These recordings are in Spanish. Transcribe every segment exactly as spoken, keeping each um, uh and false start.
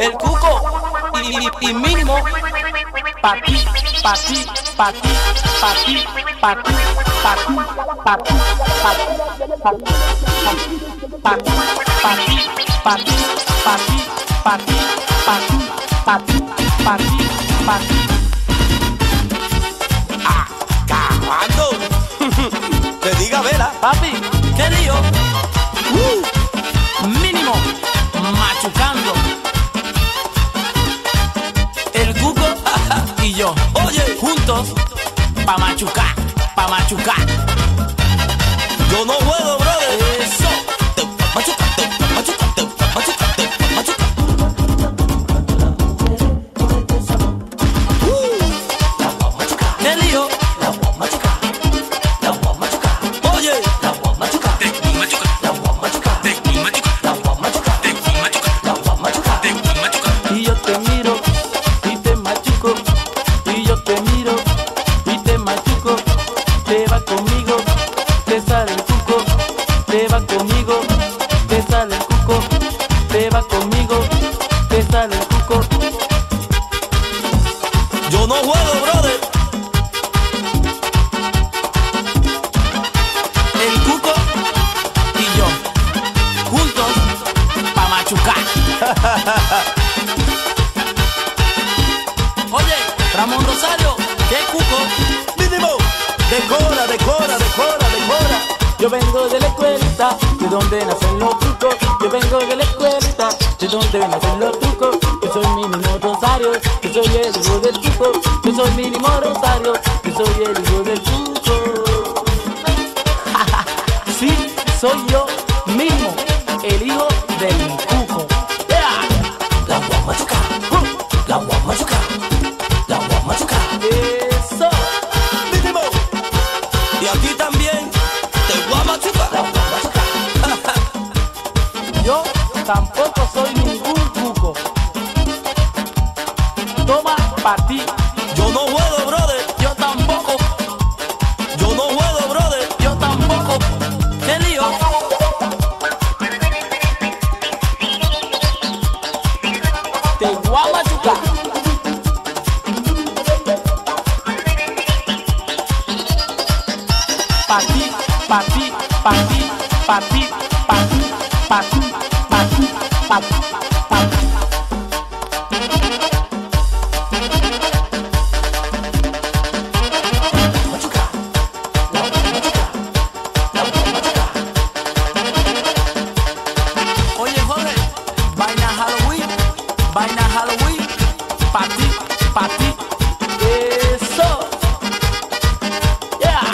el cuco y, y, y mínimo. Pa' ti, pa' ti, pa' ti, pa' ti, pa' ti, pa' ti, pa' ti, pa' ti, pa' ti, pa' ti, pa' ti, pa' ti, pa' ti, pa' ti, pa' ti, pa' ti, pa' ti, pa' ti. Acabando. Te diga vela. Papi, ¿qué lío? Uh, mínimo, machucando. El cuco y yo, oye, juntos, pa' machucar, pa' machucar. Yo no juego, brother. Eso. Te machuca, te machuca, te machuca, te machuca. Uh, la voy a machucar. ¿Qué lío? La voy a machucar. La voy a machucar. Oye, la voy a machucar. Te machuca. La voy a machucar. Te machuca. La voy a machucar. Te machuca. La voy a machucar. Te machuca. Y yo te miro y te machuco. Y yo te miro y te machuco. Te va conmigo, te sale el cuco. Te va conmigo, te sale el cuco. Te va conmigo, te sale el cuco. Yo no juego, brother. El cuco y yo, juntos, pa' machucar. Oye, Ramón Rosario, ¿qué cuco? Mínimo. Decora, decora, decora, decora. Yo vengo de la escuelita, de donde nacen los trucos. Yo vengo de la escuelita, de donde nacen los trucos. Yo soy mínimo Rosario, yo soy el hijo del truco. Yo soy mínimo Rosario, yo soy el hijo del truco. Sí, soy yo mismo, el hijo del cuco. Yeah. La voy a machucar. La voy a machucar. La voy a machucar. Eso. Mínimo. Y aquí también te voy a machucar. La voy a machucar. Yo tampoco soy ningún cuco. Toma pa' ti. Yo no juego, brother. Yo tampoco, Yo no juego, brother. yo tampoco. ¿Qué lío? Te voy a machucar. Pa' ti, pa' ti, pa' ti, pa' ti, pa' ti, pa' ti, pa' ti, pa' ti, pa' ti. Machucar. La voy a machucar. La voy a machucar. Oye, joder, vaina Halloween, vaina Halloween, pa' ti, pa' ti. Eso. Yeah.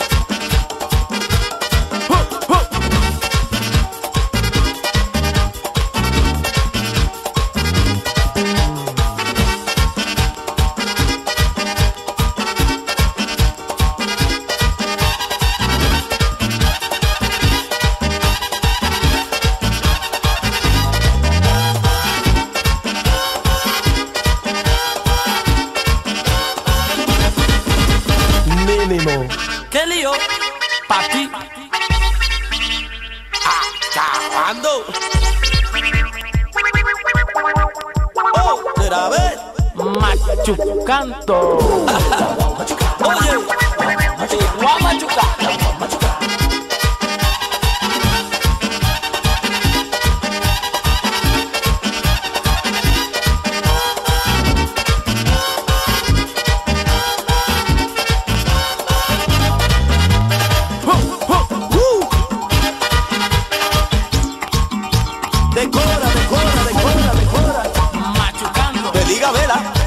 Mínimo. ¿Qué lío? Pa' ti. Acabando. Oh, será ver. Machucando. Oye, Te voy a machucar. decora, decora, decora, decora. Machucando. Te diga vela.